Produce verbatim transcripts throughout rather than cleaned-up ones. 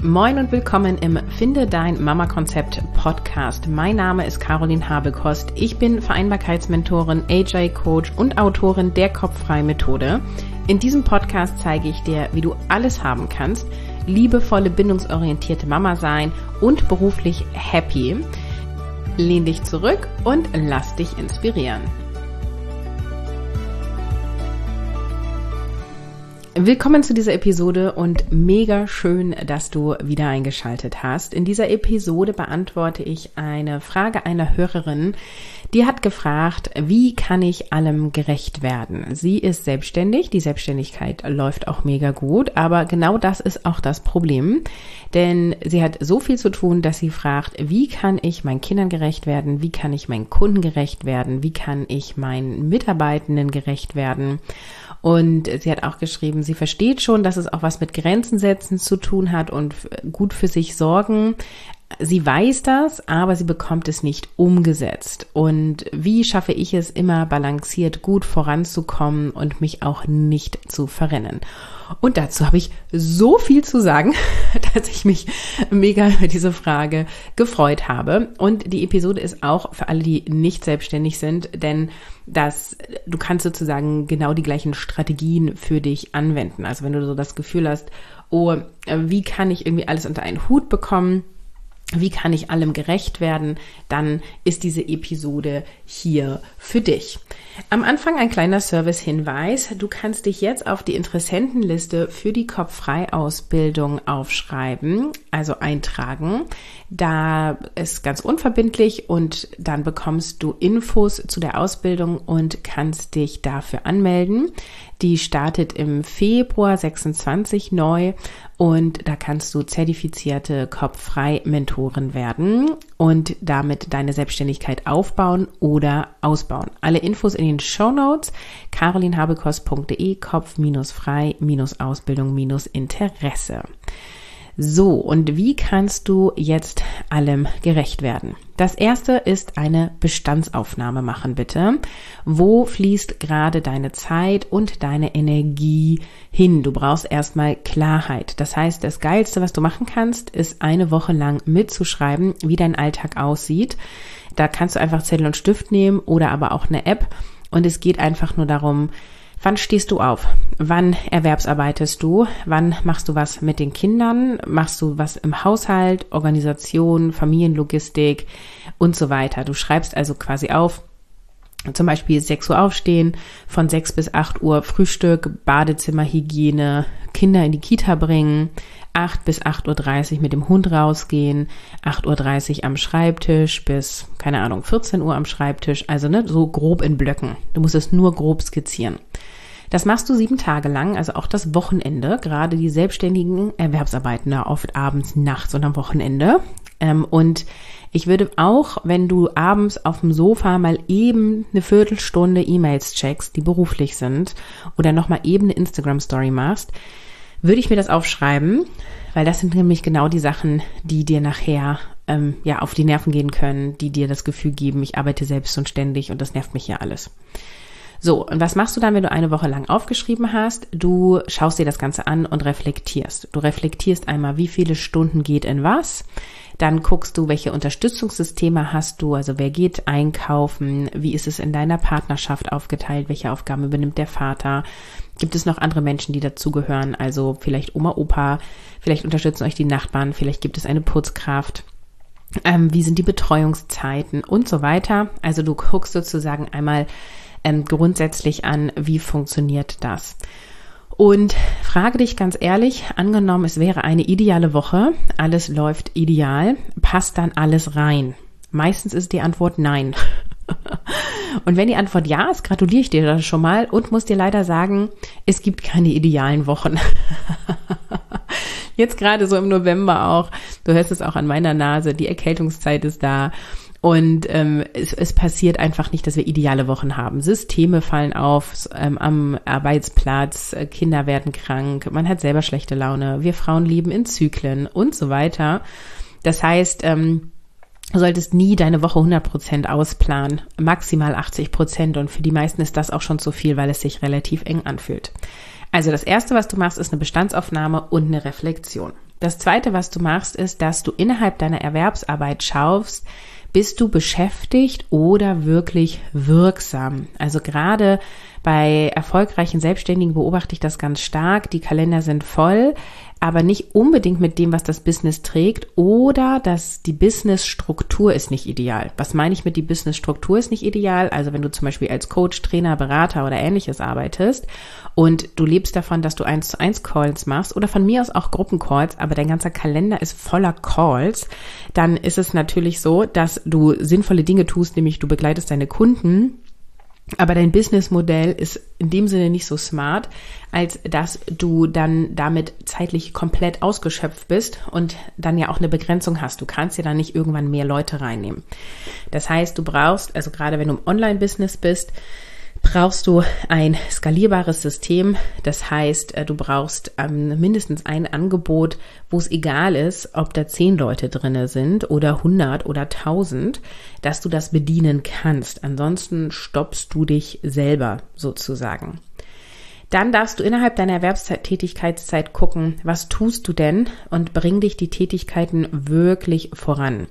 Moin und willkommen im Finde dein Mama-Konzept Podcast. Mein Name ist Caroline Habekost. Ich bin Vereinbarkeitsmentorin, A J-Coach und Autorin der Kopffrei-Methode. In diesem Podcast zeige ich dir, wie du alles haben kannst, liebevolle, bindungsorientierte Mama sein und beruflich happy. Lehn dich zurück und lass dich inspirieren. Willkommen zu dieser Episode und mega schön, dass du wieder eingeschaltet hast. In dieser Episode beantworte ich eine Frage einer Hörerin, die hat gefragt, wie kann ich allem gerecht werden? Sie ist selbstständig, die Selbstständigkeit läuft auch mega gut, aber genau das ist auch das Problem, denn sie hat so viel zu tun, dass sie fragt, wie kann ich meinen Kindern gerecht werden? Wie kann ich meinen Kunden gerecht werden? Wie kann ich meinen Mitarbeitenden gerecht werden? Und sie hat auch geschrieben, sie versteht schon, dass es auch was mit Grenzen setzen zu tun hat und gut für sich sorgen. Sie weiß das, aber sie bekommt es nicht umgesetzt. Und wie schaffe ich es, immer balanciert gut voranzukommen und mich auch nicht zu verrennen? Und dazu habe ich so viel zu sagen, dass ich mich mega über diese Frage gefreut habe. Und die Episode ist auch für alle, die nicht selbstständig sind, denn das, du kannst sozusagen genau die gleichen Strategien für dich anwenden. Also wenn du so das Gefühl hast, oh, wie kann ich irgendwie alles unter einen Hut bekommen? Wie kann ich allem gerecht werden? Dann ist diese Episode hier für dich. Am Anfang ein kleiner Service-Hinweis. Du kannst dich jetzt auf die Interessentenliste für die Kopffrei-Ausbildung aufschreiben, also eintragen. Da ist ganz unverbindlich und dann bekommst du Infos zu der Ausbildung und kannst dich dafür anmelden. Die startet im Februar sechsundzwanzig neu und da kannst du zertifizierte Kopffrei-Mentorin werden und damit deine Selbstständigkeit aufbauen oder ausbauen. Alle Infos in den Shownotes, carolinhabekost punkt de, Kopf-frei-Ausbildung-Interesse. So, und wie kannst du jetzt allem gerecht werden? Das erste ist eine Bestandsaufnahme machen, bitte. Wo fließt gerade deine Zeit und deine Energie hin? Du brauchst erstmal Klarheit. Das heißt, das Geilste, was du machen kannst, ist eine Woche lang mitzuschreiben, wie dein Alltag aussieht. Da kannst du einfach Zettel und Stift nehmen oder aber auch eine App. Und es geht einfach nur darum, wann stehst du auf? Wann erwerbsarbeitest du? Wann machst du was mit den Kindern? Machst du was im Haushalt, Organisation, Familienlogistik und so weiter? Du schreibst also quasi auf, zum Beispiel sechs Uhr aufstehen, von sechs bis acht Uhr Frühstück, Badezimmerhygiene, Kinder in die Kita bringen, acht bis acht Uhr dreißig mit dem Hund rausgehen, acht Uhr dreißig am Schreibtisch bis, keine Ahnung, vierzehn Uhr am Schreibtisch, also ne, so grob in Blöcken. Du musst es nur grob skizzieren. Das machst du sieben Tage lang, also auch das Wochenende, gerade die selbstständigen Erwerbsarbeitende oft abends, nachts und am Wochenende. Und ich würde auch, wenn du abends auf dem Sofa mal eben eine Viertelstunde E-Mails checkst, die beruflich sind, oder nochmal eben eine Instagram-Story machst, würde ich mir das aufschreiben, weil das sind nämlich genau die Sachen, die dir nachher ähm, ja auf die Nerven gehen können, die dir das Gefühl geben, ich arbeite selbst und ständig und das nervt mich ja alles. So, und was machst du dann, wenn du eine Woche lang aufgeschrieben hast? Du schaust dir das Ganze an und reflektierst. Du reflektierst einmal, wie viele Stunden geht in was. Dann guckst du, welche Unterstützungssysteme hast du, also wer geht einkaufen, wie ist es in deiner Partnerschaft aufgeteilt, welche Aufgaben übernimmt der Vater. Gibt es noch andere Menschen, die dazugehören, also vielleicht Oma, Opa, vielleicht unterstützen euch die Nachbarn, vielleicht gibt es eine Putzkraft. Ähm, wie sind die Betreuungszeiten und so weiter. Also du guckst sozusagen einmal ähm, grundsätzlich an, wie funktioniert das. Und frage dich ganz ehrlich, angenommen, es wäre eine ideale Woche, alles läuft ideal, passt dann alles rein? Meistens ist die Antwort nein. Und wenn die Antwort ja ist, gratuliere ich dir das schon mal und muss dir leider sagen, es gibt keine idealen Wochen. Jetzt gerade so im November auch, du hörst es auch an meiner Nase, die Erkältungszeit ist da. Und ähm, es, es passiert einfach nicht, dass wir ideale Wochen haben. Systeme fallen auf ähm, am Arbeitsplatz, äh, Kinder werden krank, man hat selber schlechte Laune, wir Frauen leben in Zyklen und so weiter. Das heißt, ähm, du solltest nie deine Woche hundert Prozent ausplanen, maximal achtzig Prozent und für die meisten ist das auch schon zu viel, weil es sich relativ eng anfühlt. Also das Erste, was du machst, ist eine Bestandsaufnahme und eine Reflexion. Das Zweite, was du machst, ist, dass du innerhalb deiner Erwerbsarbeit schaust, bist du beschäftigt oder wirklich wirksam? Also gerade bei erfolgreichen Selbstständigen beobachte ich das ganz stark. Die Kalender sind voll, aber nicht unbedingt mit dem, was das Business trägt, oder dass die Businessstruktur ist nicht ideal. Was meine ich mit die Businessstruktur ist nicht ideal? Also wenn du zum Beispiel als Coach, Trainer, Berater oder Ähnliches arbeitest und du lebst davon, dass du eins zu eins Calls machst oder von mir aus auch Gruppencalls, aber dein ganzer Kalender ist voller Calls, dann ist es natürlich so, dass du sinnvolle Dinge tust, nämlich du begleitest deine Kunden. Aber dein Businessmodell ist in dem Sinne nicht so smart, als dass du dann damit zeitlich komplett ausgeschöpft bist und dann ja auch eine Begrenzung hast. Du kannst ja dann nicht irgendwann mehr Leute reinnehmen. Das heißt, du brauchst, also gerade wenn du im Online-Business bist, brauchst du ein skalierbares System. Das heißt, du brauchst ähm, mindestens ein Angebot, wo es egal ist, ob da zehn Leute drinne sind oder hundert oder tausend, dass du das bedienen kannst. Ansonsten stoppst du dich selber sozusagen. Dann darfst du innerhalb deiner Erwerbstätigkeitszeit gucken, was tust du denn, und bring dich die Tätigkeiten wirklich voran.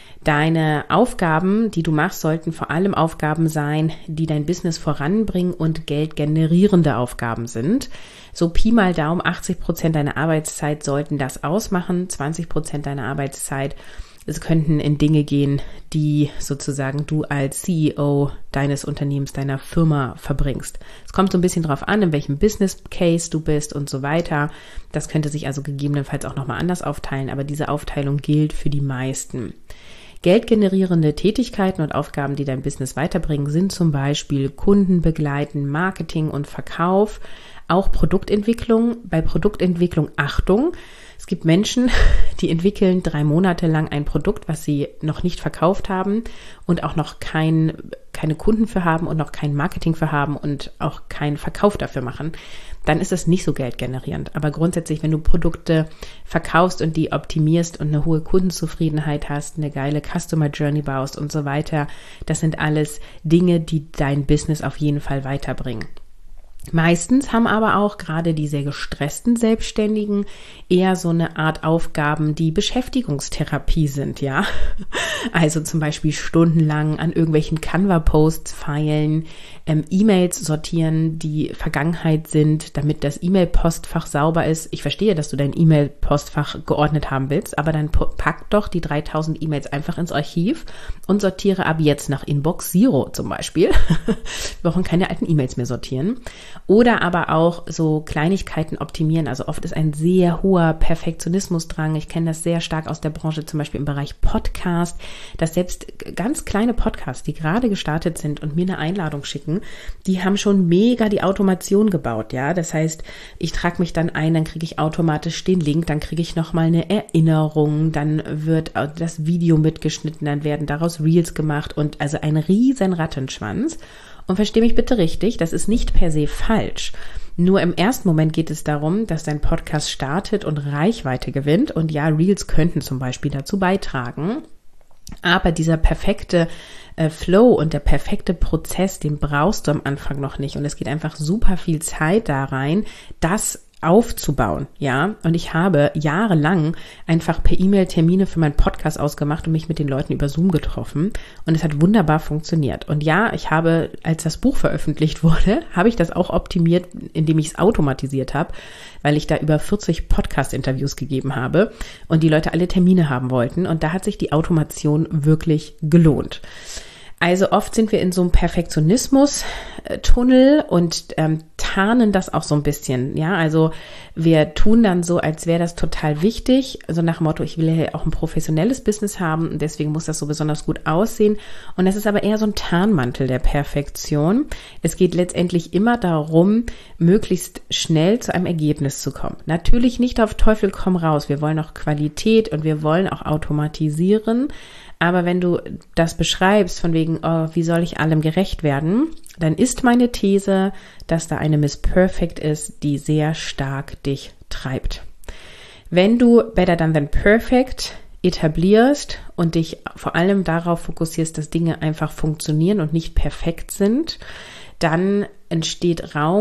Deine Aufgaben, die du machst, sollten vor allem Aufgaben sein, die dein Business voranbringen und geldgenerierende Aufgaben sind. So Pi mal Daumen, achtzig Prozent deiner Arbeitszeit sollten das ausmachen, zwanzig Prozent deiner Arbeitszeit. Es könnten in Dinge gehen, die sozusagen du als C E O deines Unternehmens, deiner Firma verbringst. Es kommt so ein bisschen drauf an, in welchem Business Case du bist und so weiter. Das könnte sich also gegebenenfalls auch nochmal anders aufteilen, aber diese Aufteilung gilt für die meisten. Geldgenerierende Tätigkeiten und Aufgaben, die dein Business weiterbringen, sind zum Beispiel Kunden begleiten, Marketing und Verkauf, auch Produktentwicklung. Bei Produktentwicklung Achtung, es gibt Menschen, die entwickeln drei Monate lang ein Produkt, was sie noch nicht verkauft haben und auch noch kein, keine Kunden für haben und noch kein Marketing für haben und auch keinen Verkauf dafür machen. Dann ist das nicht so geldgenerierend. Aber grundsätzlich, wenn du Produkte verkaufst und die optimierst und eine hohe Kundenzufriedenheit hast, eine geile Customer Journey baust und so weiter, das sind alles Dinge, die dein Business auf jeden Fall weiterbringen. Meistens haben aber auch gerade die sehr gestressten Selbstständigen eher so eine Art Aufgaben, die Beschäftigungstherapie sind, ja. Also zum Beispiel stundenlang an irgendwelchen Canva-Posts feilen, ähm, E-Mails sortieren, die Vergangenheit sind, damit das E-Mail-Postfach sauber ist. Ich verstehe, dass du dein E-Mail-Postfach geordnet haben willst, aber dann pack doch die dreitausend E-Mails einfach ins Archiv und sortiere ab jetzt nach Inbox Zero zum Beispiel. Wir brauchen keine alten E-Mails mehr sortieren. Oder aber auch so Kleinigkeiten optimieren. Also oft ist ein sehr hoher Perfektionismusdrang. Ich kenne das sehr stark aus der Branche, zum Beispiel im Bereich Podcast, dass selbst ganz kleine Podcasts, die gerade gestartet sind und mir eine Einladung schicken, die haben schon mega die Automation gebaut. Ja, das heißt, ich trage mich dann ein, dann kriege ich automatisch den Link, dann kriege ich nochmal eine Erinnerung, dann wird das Video mitgeschnitten, dann werden daraus Reels gemacht und also ein riesen Rattenschwanz. Und versteh mich bitte richtig, das ist nicht per se falsch. Nur im ersten Moment geht es darum, dass dein Podcast startet und Reichweite gewinnt. Und ja, Reels könnten zum Beispiel dazu beitragen. Aber dieser perfekte äh, Flow und der perfekte Prozess, den brauchst du am Anfang noch nicht. Und es geht einfach super viel Zeit da rein, das aufzubauen, ja. Und ich habe jahrelang einfach per E-Mail Termine für meinen Podcast ausgemacht und mich mit den Leuten über Zoom getroffen. Und es hat wunderbar funktioniert. Und ja, ich habe, als das Buch veröffentlicht wurde, habe ich das auch optimiert, indem ich es automatisiert habe, weil ich da über vierzig Podcast-Interviews gegeben habe und die Leute alle Termine haben wollten. Und da hat sich die Automation wirklich gelohnt. Also oft sind wir in so einem Perfektionismus-Tunnel und ähm, tarnen das auch so ein bisschen, ja, also wir tun dann so, als wäre das total wichtig, also nach dem Motto, ich will ja auch ein professionelles Business haben und deswegen muss das so besonders gut aussehen und das ist aber eher so ein Tarnmantel der Perfektion. Es geht letztendlich immer darum, möglichst schnell zu einem Ergebnis zu kommen. Natürlich nicht auf Teufel komm raus, wir wollen auch Qualität und wir wollen auch automatisieren. Aber wenn du das beschreibst, von wegen, oh, wie soll ich allem gerecht werden, dann ist meine These, dass da eine Miss Perfect ist, die sehr stark dich treibt. Wenn du Better Done Than Perfect etablierst und dich vor allem darauf fokussierst, dass Dinge einfach funktionieren und nicht perfekt sind, dann entsteht Raum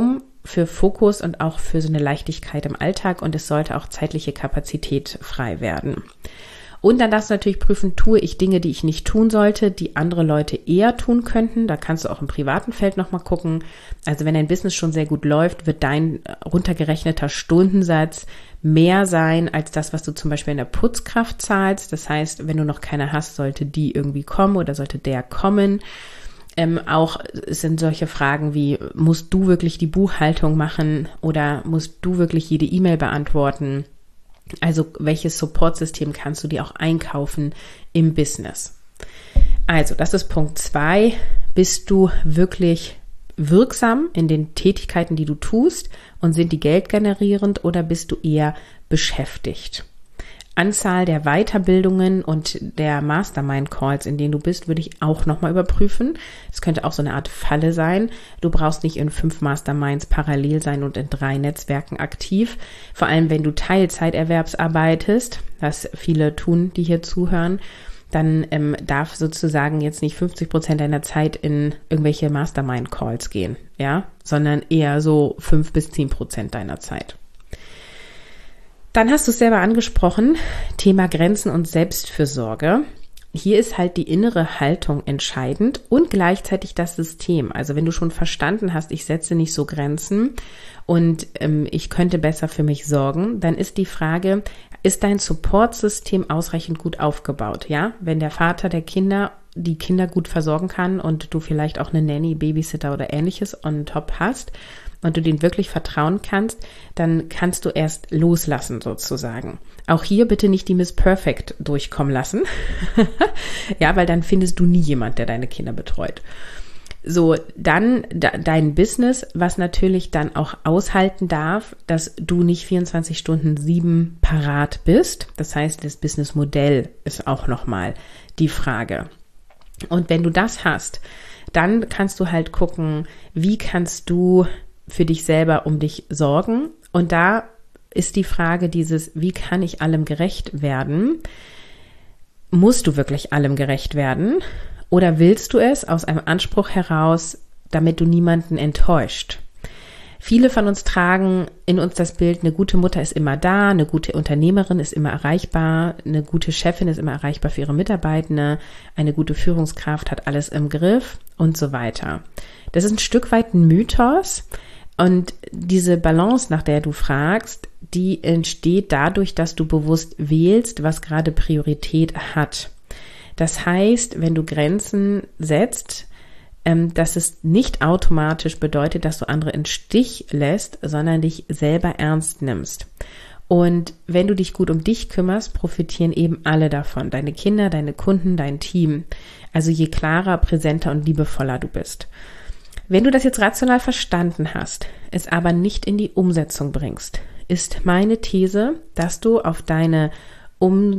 für Fokus und auch für so eine Leichtigkeit im Alltag und es sollte auch zeitliche Kapazität frei werden. Und dann darfst du natürlich prüfen, tue ich Dinge, die ich nicht tun sollte, die andere Leute eher tun könnten. Da kannst du auch im privaten Feld nochmal gucken. Also wenn dein Business schon sehr gut läuft, wird dein runtergerechneter Stundensatz mehr sein als das, was du zum Beispiel in der Putzkraft zahlst. Das heißt, wenn du noch keine hast, sollte die irgendwie kommen oder sollte der kommen. Ähm, auch sind solche Fragen wie, musst du wirklich die Buchhaltung machen oder musst du wirklich jede E-Mail beantworten? Also welches Supportsystem kannst du dir auch einkaufen im Business? Also das ist Punkt zwei. Bist du wirklich wirksam in den Tätigkeiten, die du tust und sind die geldgenerierend oder bist du eher beschäftigt? Anzahl der Weiterbildungen und der Mastermind-Calls, in denen du bist, würde ich auch nochmal überprüfen. Es könnte auch so eine Art Falle sein. Du brauchst nicht in fünf Masterminds parallel sein und in drei Netzwerken aktiv. Vor allem, wenn du Teilzeiterwerbsarbeitest, was viele tun, die hier zuhören, dann ähm, darf sozusagen jetzt nicht fünfzig Prozent deiner Zeit in irgendwelche Mastermind-Calls gehen, ja, sondern eher so fünf bis zehn Prozent deiner Zeit. Dann hast du es selber angesprochen, Thema Grenzen und Selbstfürsorge. Hier ist halt die innere Haltung entscheidend und gleichzeitig das System. Also wenn du schon verstanden hast, ich setze nicht so Grenzen und ähm, ich könnte besser für mich sorgen, dann ist die Frage, ist dein Supportsystem ausreichend gut aufgebaut? Ja, wenn der Vater der Kinder die Kinder gut versorgen kann und du vielleicht auch eine Nanny, Babysitter oder ähnliches on top hast, und du denen wirklich vertrauen kannst, dann kannst du erst loslassen sozusagen. Auch hier bitte nicht die Miss Perfect durchkommen lassen. Ja, weil dann findest du nie jemand, der deine Kinder betreut. So, dann da, dein Business, was natürlich dann auch aushalten darf, dass du nicht vierundzwanzig Stunden sieben parat bist. Das heißt, das Businessmodell ist auch nochmal die Frage. Und wenn du das hast, dann kannst du halt gucken, wie kannst du für dich selber um dich sorgen. Und da ist die Frage dieses, wie kann ich allem gerecht werden? Musst du wirklich allem gerecht werden? Oder willst du es aus einem Anspruch heraus, damit du niemanden enttäuscht? Viele von uns tragen in uns das Bild, eine gute Mutter ist immer da, eine gute Unternehmerin ist immer erreichbar, eine gute Chefin ist immer erreichbar für ihre Mitarbeitende, eine gute Führungskraft hat alles im Griff und so weiter. Das ist ein Stück weit ein Mythos. Und diese Balance, nach der du fragst, die entsteht dadurch, dass du bewusst wählst, was gerade Priorität hat. Das heißt, wenn du Grenzen setzt, ähm, dass es nicht automatisch bedeutet, dass du andere im Stich lässt, sondern dich selber ernst nimmst. Und wenn du dich gut um dich kümmerst, profitieren eben alle davon. Deine Kinder, deine Kunden, dein Team. Also je klarer, präsenter und liebevoller du bist. Wenn du das jetzt rational verstanden hast, es aber nicht in die Umsetzung bringst, ist meine These, dass du auf deine um-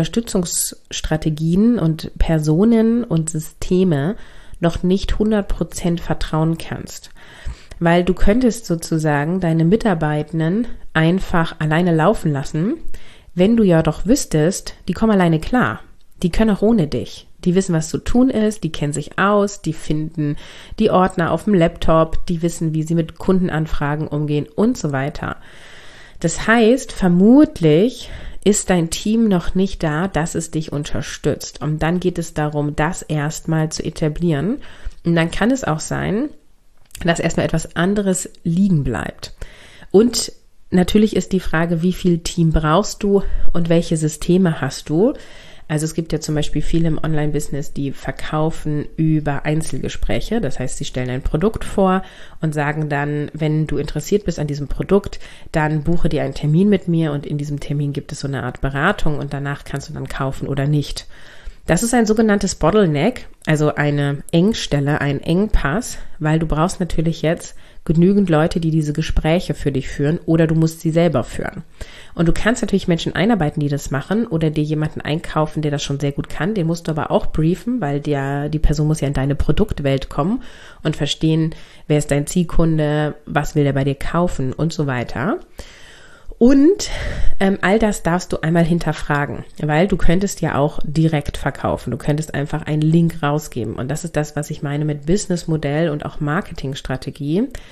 Unterstützungsstrategien und Personen und Systeme noch nicht hundert Prozent vertrauen kannst. Weil du könntest sozusagen deine Mitarbeitenden einfach alleine laufen lassen, wenn du ja doch wüsstest, die kommen alleine klar. Die können auch ohne dich. Die wissen, was zu tun ist, die kennen sich aus, die finden die Ordner auf dem Laptop, die wissen, wie sie mit Kundenanfragen umgehen und so weiter. Das heißt, vermutlich ist dein Team noch nicht da, dass es dich unterstützt. Und dann geht es darum, das erstmal zu etablieren. Und dann kann es auch sein, dass erstmal etwas anderes liegen bleibt. Und natürlich ist die Frage, wie viel Team brauchst du und welche Systeme hast du? Also es gibt ja zum Beispiel viele im Online-Business, die verkaufen über Einzelgespräche. Das heißt, sie stellen ein Produkt vor und sagen dann, wenn du interessiert bist an diesem Produkt, dann buche dir einen Termin mit mir und in diesem Termin gibt es so eine Art Beratung und danach kannst du dann kaufen oder nicht. Das ist ein sogenanntes Bottleneck, also eine Engstelle, ein Engpass, weil du brauchst natürlich jetzt genügend Leute, die diese Gespräche für dich führen oder du musst sie selber führen. Und du kannst natürlich Menschen einarbeiten, die das machen oder dir jemanden einkaufen, der das schon sehr gut kann. Den musst du aber auch briefen, weil der, die Person muss ja in deine Produktwelt kommen und verstehen, wer ist dein Zielkunde, was will der bei dir kaufen und so weiter. Und ähm, all das darfst du einmal hinterfragen, weil du könntest ja auch direkt verkaufen. Du könntest einfach einen Link rausgeben. Und das ist das, was ich meine mit Businessmodell und auch Marketingstrategie.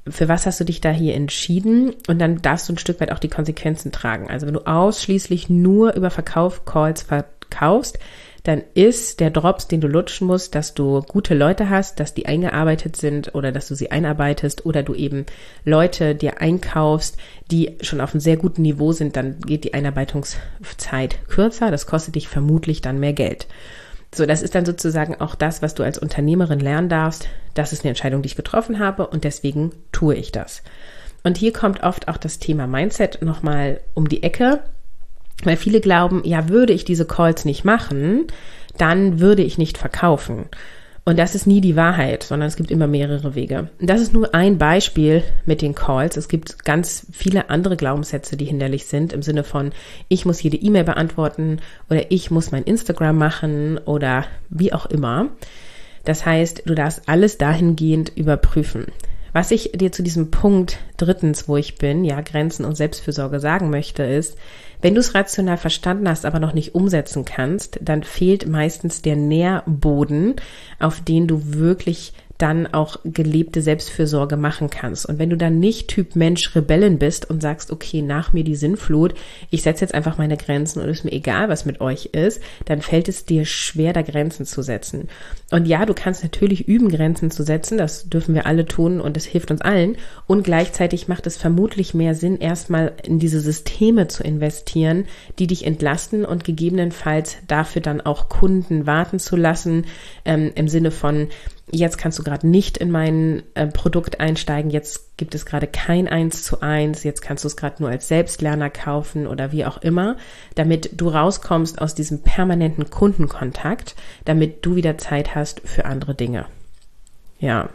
für was hast du dich da hier entschieden? Und dann darfst du ein Stück weit auch die Konsequenzen tragen. Also wenn du ausschließlich nur über Verkauf-Calls verkaufst, dann ist der Drops, den du lutschen musst, dass du gute Leute hast, dass die eingearbeitet sind oder dass du sie einarbeitest oder du eben Leute dir einkaufst, die schon auf einem sehr guten Niveau sind, dann geht die Einarbeitungszeit kürzer. Das kostet dich vermutlich dann mehr Geld. So, das ist dann sozusagen auch das, was du als Unternehmerin lernen darfst. Das ist eine Entscheidung, die ich getroffen habe und deswegen tue ich das. Und hier kommt oft auch das Thema Mindset nochmal um die Ecke. Weil viele glauben, ja, würde ich diese Calls nicht machen, dann würde ich nicht verkaufen. Und das ist nie die Wahrheit, sondern es gibt immer mehrere Wege. Und das ist nur ein Beispiel mit den Calls. Es gibt ganz viele andere Glaubenssätze, die hinderlich sind, im Sinne von, ich muss jede E-Mail beantworten oder ich muss mein Instagram machen oder wie auch immer. Das heißt, du darfst alles dahingehend überprüfen. Was ich dir zu diesem Punkt drittens, wo ich bin, ja, Grenzen und Selbstfürsorge sagen möchte, ist, wenn du es rational verstanden hast, aber noch nicht umsetzen kannst, dann fehlt meistens der Nährboden, auf den du wirklich dann auch gelebte Selbstfürsorge machen kannst. Und wenn du dann nicht Typ Mensch Rebellen bist und sagst, okay, nach mir die Sinnflut, ich setze jetzt einfach meine Grenzen und ist mir egal, was mit euch ist, dann fällt es dir schwer, da Grenzen zu setzen. Und ja, du kannst natürlich üben, Grenzen zu setzen, das dürfen wir alle tun und das hilft uns allen. Und gleichzeitig macht es vermutlich mehr Sinn, erstmal in diese Systeme zu investieren, die dich entlasten und gegebenenfalls dafür dann auch Kunden warten zu lassen, ähm, im Sinne von, jetzt kannst du gerade nicht in mein äh, Produkt einsteigen, jetzt gibt es gerade kein eins zu eins, jetzt kannst du es gerade nur als Selbstlerner kaufen oder wie auch immer, damit du rauskommst aus diesem permanenten Kundenkontakt, damit du wieder Zeit hast für andere Dinge. Ja.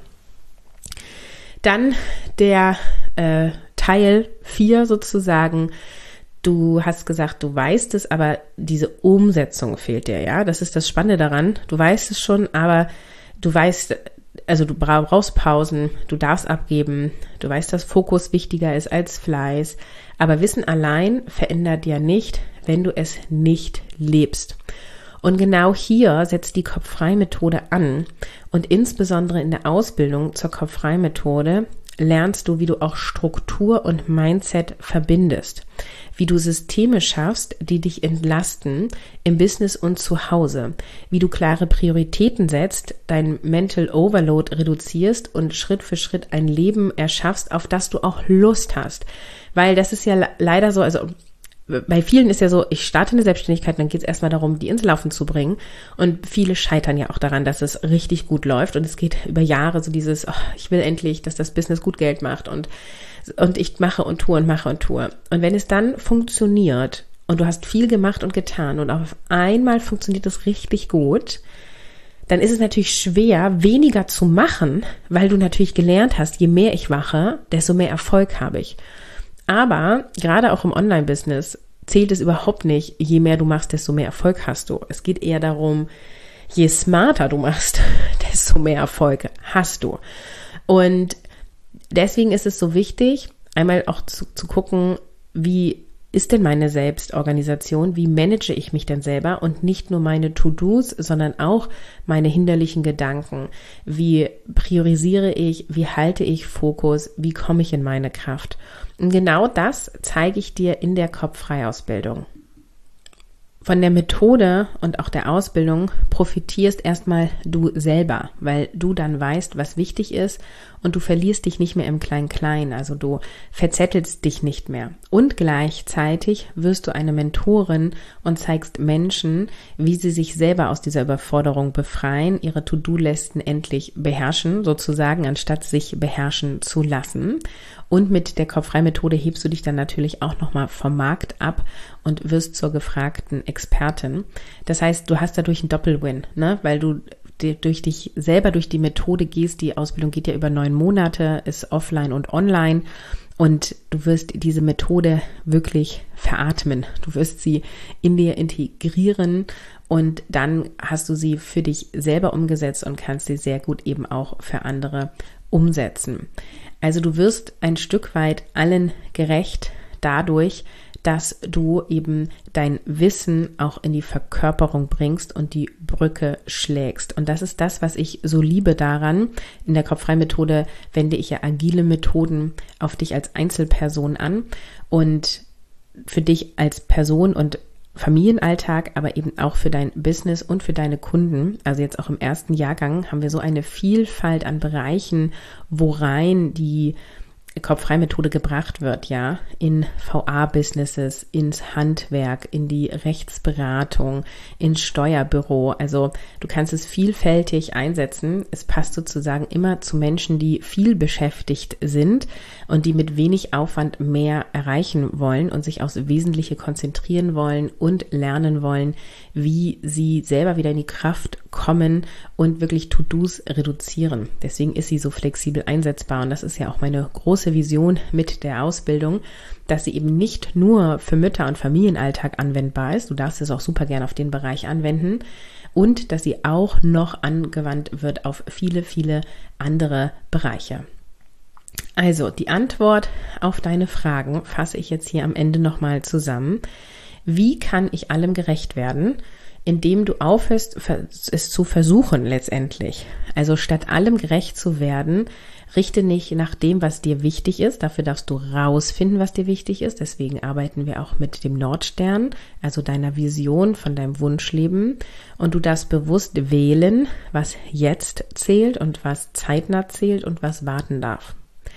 Dann der äh, Teil vier sozusagen. Du hast gesagt, du weißt es, aber diese Umsetzung fehlt dir, ja. Das ist das Spannende daran. Du weißt es schon, aber du weißt, also du brauchst Pausen, du darfst abgeben, du weißt, dass Fokus wichtiger ist als Fleiß, aber Wissen allein verändert ja nicht, wenn du es nicht lebst. Und genau hier setzt die Kopf-frei-Methode an und insbesondere in der Ausbildung zur Kopf-frei-Methode lernst du, wie du auch Struktur und Mindset verbindest, wie du Systeme schaffst, die dich entlasten im Business und zu Hause, wie du klare Prioritäten setzt, dein Mental Overload reduzierst und Schritt für Schritt ein Leben erschaffst, auf das du auch Lust hast. Weil das ist ja leider so, also bei vielen ist ja so, ich starte eine Selbstständigkeit, dann geht es erstmal darum, die ins Laufen zu bringen. Und viele scheitern ja auch daran, dass es richtig gut läuft. Und es geht über Jahre so dieses, oh, ich will endlich, dass das Business gut Geld macht. Und, und ich mache und tue und mache und tue. Und wenn es dann funktioniert und du hast viel gemacht und getan und auf einmal funktioniert es richtig gut, dann ist es natürlich schwer, weniger zu machen, weil du natürlich gelernt hast, je mehr ich mache, desto mehr Erfolg habe ich. Aber gerade auch im Online-Business zählt es überhaupt nicht, je mehr du machst, desto mehr Erfolg hast du. Es geht eher darum, je smarter du machst, desto mehr Erfolg hast du. Und deswegen ist es so wichtig, einmal auch zu, zu gucken, wie ist denn meine Selbstorganisation, wie manage ich mich denn selber und nicht nur meine To-Dos, sondern auch meine hinderlichen Gedanken. Wie priorisiere ich, wie halte ich Fokus, wie komme ich in meine Kraft? Und genau das zeige ich dir in der Kopf-frei-Ausbildung. Von der Methode und auch der Ausbildung profitierst erstmal du selber, weil du dann weißt, was wichtig ist und du verlierst dich nicht mehr im Klein-Klein, also du verzettelst dich nicht mehr. Und gleichzeitig wirst du eine Mentorin und zeigst Menschen, wie sie sich selber aus dieser Überforderung befreien, ihre To-Do-Listen endlich beherrschen, sozusagen, anstatt sich beherrschen zu lassen. Und mit der Kopf-frei-Methode hebst du dich dann natürlich auch nochmal vom Markt ab und wirst zur gefragten Expertin. Das heißt, du hast dadurch einen Doppelwin, ne? Weil du durch dich selber durch die Methode gehst. Die Ausbildung geht ja über neun Monate, ist offline und online. Und du wirst diese Methode wirklich veratmen. Du wirst sie in dir integrieren und dann hast du sie für dich selber umgesetzt und kannst sie sehr gut eben auch für andere umsetzen. Also du wirst ein Stück weit allen gerecht dadurch, dass du eben dein Wissen auch in die Verkörperung bringst und die Brücke schlägst. Und das ist das, was ich so liebe daran. In der Kopffrei-Methode wende ich ja agile Methoden auf dich als Einzelperson an und für dich als Person und Familienalltag, aber eben auch für dein Business und für deine Kunden. Also jetzt auch im ersten Jahrgang haben wir so eine Vielfalt an Bereichen, wo rein die Kopffrei-Methode gebracht wird, ja, in V A-Businesses, ins Handwerk, in die Rechtsberatung, ins Steuerbüro. Also du kannst es vielfältig einsetzen. Es passt sozusagen immer zu Menschen, die viel beschäftigt sind und die mit wenig Aufwand mehr erreichen wollen und sich aufs Wesentliche konzentrieren wollen und lernen wollen, wie sie selber wieder in die Kraft kommen und wirklich To-Dos reduzieren. Deswegen ist sie so flexibel einsetzbar und das ist ja auch meine große Vision mit der Ausbildung, dass sie eben nicht nur für Mütter- und Familienalltag anwendbar ist, du darfst es auch super gerne auf den Bereich anwenden, und dass sie auch noch angewandt wird auf viele, viele andere Bereiche. Also die Antwort auf deine Fragen fasse ich jetzt hier am Ende nochmal zusammen. Wie kann ich allem gerecht werden? Indem du aufhörst, es zu versuchen letztendlich. Also statt allem gerecht zu werden, richte nicht nach dem, was dir wichtig ist. Dafür darfst du rausfinden, was dir wichtig ist. Deswegen arbeiten wir auch mit dem Nordstern, also deiner Vision von deinem Wunschleben. Und du darfst bewusst wählen, was jetzt zählt und was zeitnah zählt und was warten darf.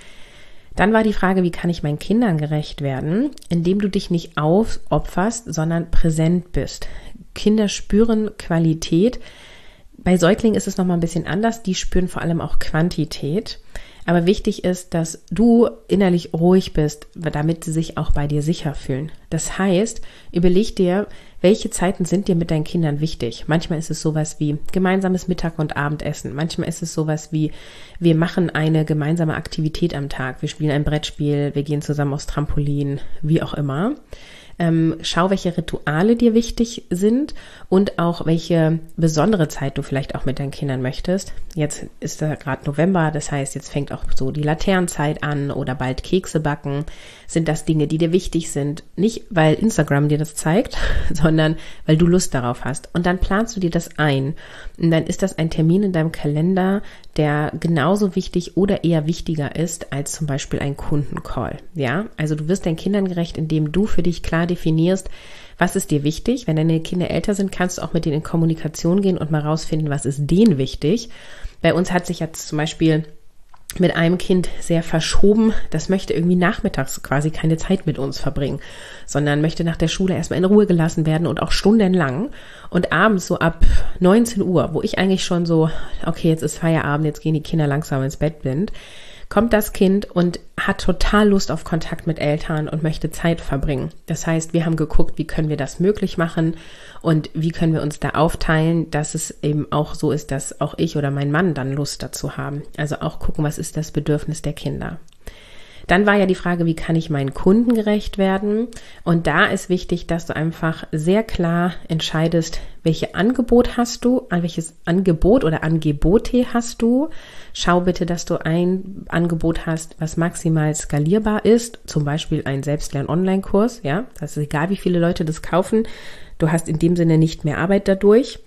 Dann war die Frage, wie kann ich meinen Kindern gerecht werden? Indem du dich nicht aufopferst, sondern präsent bist. Kinder spüren Qualität. Bei Säuglingen ist es nochmal ein bisschen anders. Die spüren vor allem auch Quantität. Aber wichtig ist, dass du innerlich ruhig bist, damit sie sich auch bei dir sicher fühlen. Das heißt, überleg dir, welche Zeiten sind dir mit deinen Kindern wichtig? Manchmal ist es sowas wie gemeinsames Mittag- und Abendessen. Manchmal ist es sowas wie, wir machen eine gemeinsame Aktivität am Tag. Wir spielen ein Brettspiel, wir gehen zusammen aufs Trampolin, wie auch immer. Ähm, schau, welche Rituale dir wichtig sind und auch welche besondere Zeit du vielleicht auch mit deinen Kindern möchtest. Jetzt ist da gerade November, das heißt, jetzt fängt auch so die Laternenzeit an oder bald Kekse backen. Sind das Dinge, die dir wichtig sind? Nicht, weil Instagram dir das zeigt, sondern weil du Lust darauf hast. Und dann planst du dir das ein. Und dann ist das ein Termin in deinem Kalender, der genauso wichtig oder eher wichtiger ist als zum Beispiel ein Kundencall. Ja, also du wirst deinen Kindern gerecht, indem du für dich klar definierst, was ist dir wichtig. Wenn deine Kinder älter sind, kannst du auch mit denen in Kommunikation gehen und mal rausfinden, was ist denen wichtig. Bei uns hat sich jetzt zum Beispiel mit einem Kind sehr verschoben. Das möchte irgendwie nachmittags quasi keine Zeit mit uns verbringen, sondern möchte nach der Schule erstmal in Ruhe gelassen werden und auch stundenlang. Und abends so ab neunzehn Uhr, wo ich eigentlich schon so, okay, jetzt ist Feierabend, jetzt gehen die Kinder langsam ins Bett bin, kommt das Kind und hat total Lust auf Kontakt mit Eltern und möchte Zeit verbringen. Das heißt, wir haben geguckt, wie können wir das möglich machen und wie können wir uns da aufteilen, dass es eben auch so ist, dass auch ich oder mein Mann dann Lust dazu haben. Also auch gucken, was ist das Bedürfnis der Kinder. Dann war ja die Frage, wie kann ich meinen Kunden gerecht werden? Und da ist wichtig, dass du einfach sehr klar entscheidest, welche Angebot hast du, welches Angebot oder Angebote hast du. Schau bitte, dass du ein Angebot hast, was maximal skalierbar ist, zum Beispiel ein Selbstlern-Online-Kurs. Ja, das ist egal, wie viele Leute das kaufen. Du hast in dem Sinne nicht mehr Arbeit dadurch.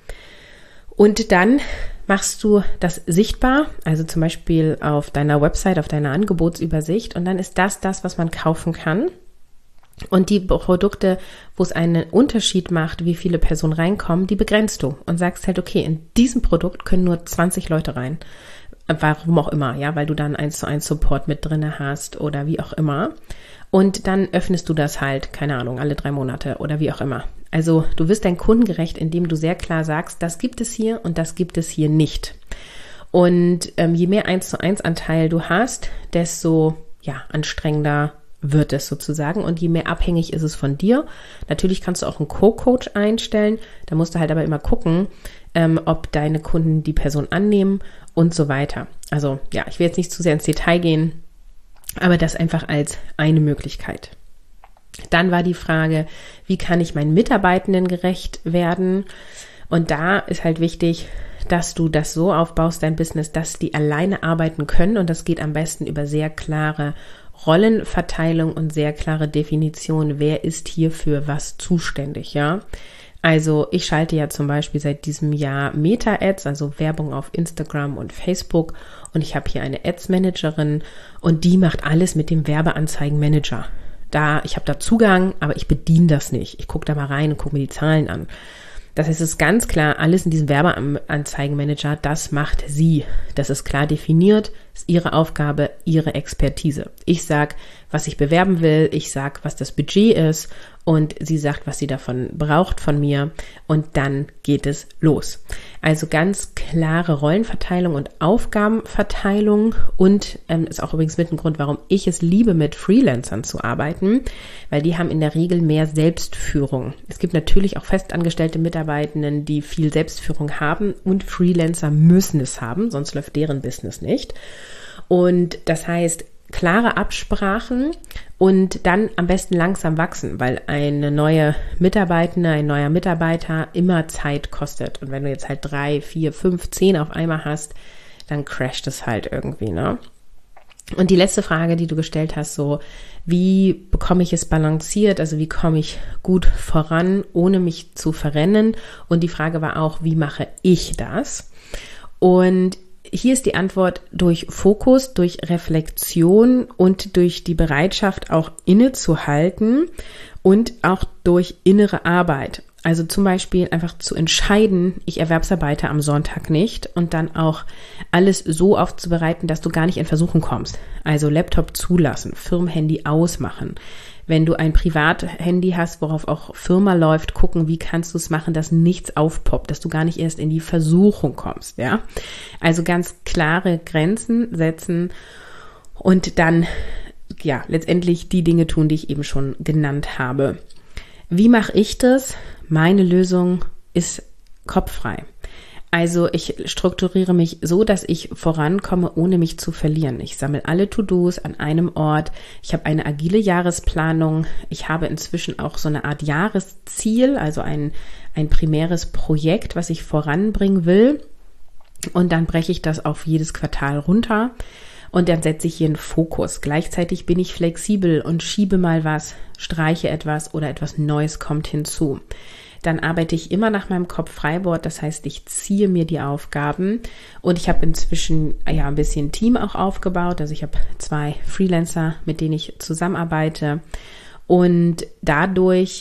Und dann machst du das sichtbar, also zum Beispiel auf deiner Website, auf deiner Angebotsübersicht, und dann ist das das, was man kaufen kann. Und die Produkte, wo es einen Unterschied macht, wie viele Personen reinkommen, die begrenzt du und sagst halt, okay, in diesem Produkt können nur zwanzig Leute rein. Warum auch immer, ja, weil du dann eins zu eins Support mit drinne hast oder wie auch immer. Und dann öffnest du das halt, keine Ahnung, alle drei Monate oder wie auch immer. Also du wirst deinen Kunden gerecht, indem du sehr klar sagst, das gibt es hier und das gibt es hier nicht. Und ähm, je mehr eins zu eins Anteil du hast, desto ja anstrengender wird es sozusagen und je mehr abhängig ist es von dir. Natürlich kannst du auch einen Co-Coach einstellen, da musst du halt aber immer gucken, ähm, ob deine Kunden die Person annehmen und so weiter. Also ja, ich will jetzt nicht zu sehr ins Detail gehen, aber das einfach als eine Möglichkeit. Dann war die Frage, wie kann ich meinen Mitarbeitenden gerecht werden? Und da ist halt wichtig, dass du das so aufbaust, dein Business, dass die alleine arbeiten können. Und das geht am besten über sehr klare Rollenverteilung und sehr klare Definition, wer ist hier für was zuständig, ja. Also ich schalte ja zum Beispiel seit diesem Jahr Meta-Ads, also Werbung auf Instagram und Facebook, und ich habe hier eine Ads-Managerin und die macht alles mit dem Werbeanzeigen-Manager. Da, ich habe da Zugang, aber ich bediene das nicht. Ich gucke da mal rein und gucke mir die Zahlen an. Das heißt, es ist ganz klar, alles in diesem Werbeanzeigenmanager, das macht sie. Das ist klar definiert, ist ihre Aufgabe, ihre Expertise. Ich sag, was ich bewerben will, ich sag, was das Budget ist und sie sagt, was sie davon braucht von mir und dann geht es los. Also ganz klare Rollenverteilung und Aufgabenverteilung und ähm, ist auch übrigens mit ein Grund, warum ich es liebe, mit Freelancern zu arbeiten, weil die haben in der Regel mehr Selbstführung. Es gibt natürlich auch festangestellte Mitarbeitenden, die viel Selbstführung haben und Freelancer müssen es haben, sonst läuft deren Business nicht. Und das heißt, klare Absprachen und dann am besten langsam wachsen, weil eine neue Mitarbeitende, ein neuer Mitarbeiter immer Zeit kostet. Und wenn du jetzt halt drei, vier, fünf, zehn auf einmal hast, dann crasht es halt irgendwie, ne? Und die letzte Frage, die du gestellt hast, so, wie bekomme ich es balanciert? Also wie komme ich gut voran, ohne mich zu verrennen? Und die Frage war auch, wie mache ich das? Und hier ist die Antwort durch Fokus, durch Reflexion und durch die Bereitschaft auch innezuhalten und auch durch innere Arbeit. Also zum Beispiel einfach zu entscheiden, ich erwerbsarbeite am Sonntag nicht und dann auch alles so aufzubereiten, dass du gar nicht in Versuchung kommst. Also Laptop zulassen, Firmenhandy ausmachen. Wenn du ein Privathandy hast, worauf auch Firma läuft, gucken, wie kannst du es machen, dass nichts aufpoppt, dass du gar nicht erst in die Versuchung kommst, ja. Also ganz klare Grenzen setzen und dann, ja, letztendlich die Dinge tun, die ich eben schon genannt habe. Wie mache ich das? Meine Lösung ist kopffrei. Also ich strukturiere mich so, dass ich vorankomme, ohne mich zu verlieren. Ich sammle alle To-Dos an einem Ort. Ich habe eine agile Jahresplanung. Ich habe inzwischen auch so eine Art Jahresziel, also ein, ein primäres Projekt, was ich voranbringen will. Und dann breche ich das auf jedes Quartal runter. Und dann setze ich hier einen Fokus. Gleichzeitig bin ich flexibel und schiebe mal was, streiche etwas oder etwas Neues kommt hinzu. Dann arbeite ich immer nach meinem Kopf-Freiboard, das heißt, ich ziehe mir die Aufgaben und ich habe inzwischen ja ein bisschen Team auch aufgebaut, also ich habe zwei Freelancer, mit denen ich zusammenarbeite und dadurch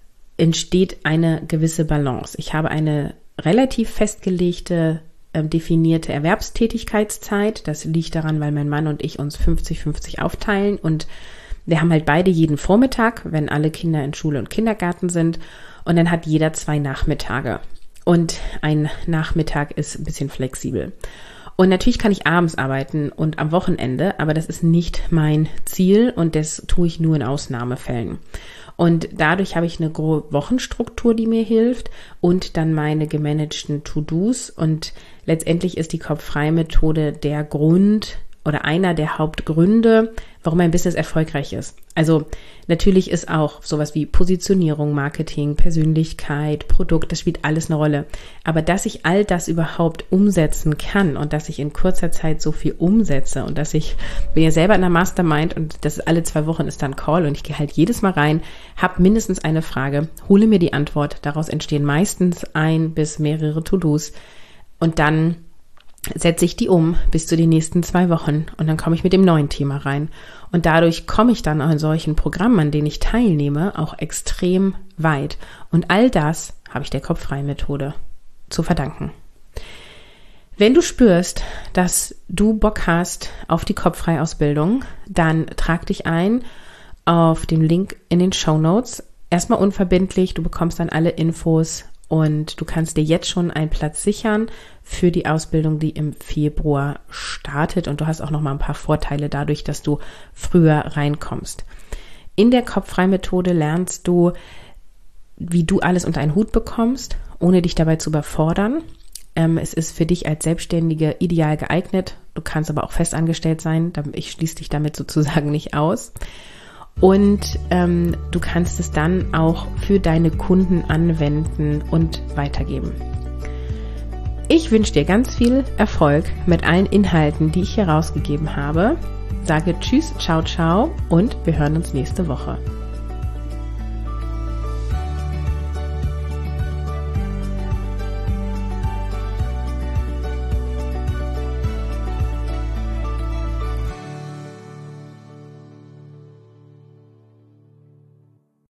entsteht eine gewisse Balance. Ich habe eine relativ festgelegte, äh, definierte Erwerbstätigkeitszeit, das liegt daran, weil mein Mann und ich uns fünfzig fünfzig aufteilen und wir haben halt beide jeden Vormittag, wenn alle Kinder in Schule und Kindergarten sind. Und dann hat jeder zwei Nachmittage. Und ein Nachmittag ist ein bisschen flexibel. Und natürlich kann ich abends arbeiten und am Wochenende, aber das ist nicht mein Ziel und das tue ich nur in Ausnahmefällen. Und dadurch habe ich eine grobe Wochenstruktur, die mir hilft und dann meine gemanagten To-Dos. Und letztendlich ist die Kopf-frei-Methode der Grund oder einer der Hauptgründe, warum ein Business erfolgreich ist. Also natürlich ist auch sowas wie Positionierung, Marketing, Persönlichkeit, Produkt, das spielt alles eine Rolle. Aber dass ich all das überhaupt umsetzen kann und dass ich in kurzer Zeit so viel umsetze und dass ich, bin ja selber in der Mastermind und das ist alle zwei Wochen ist dann Call und ich gehe halt jedes Mal rein, habe mindestens eine Frage, hole mir die Antwort, daraus entstehen meistens ein bis mehrere To-Dos und dann setze ich die um bis zu den nächsten zwei Wochen und dann komme ich mit dem neuen Thema rein. Und dadurch komme ich dann an solchen Programmen, an denen ich teilnehme, auch extrem weit. Und all das habe ich der Kopf-frei-Methode zu verdanken. Wenn du spürst, dass du Bock hast auf die Kopf-frei-Ausbildung, dann trag dich ein auf den Link in den Shownotes. Erstmal unverbindlich, du bekommst dann alle Infos und du kannst dir jetzt schon einen Platz sichern für die Ausbildung, die im Februar startet. Und du hast auch noch mal ein paar Vorteile dadurch, dass du früher reinkommst. In der Kopf-frei-Methode lernst du, wie du alles unter einen Hut bekommst, ohne dich dabei zu überfordern. Ähm, es ist für dich als Selbstständige ideal geeignet. Du kannst aber auch festangestellt sein. Ich schließe dich damit sozusagen nicht aus. Und ähm, du kannst es dann auch für deine Kunden anwenden und weitergeben. Ich wünsche dir ganz viel Erfolg mit allen Inhalten, die ich hier rausgegeben habe. sage Tschüss, ciao, ciao und wir hören uns nächste Woche.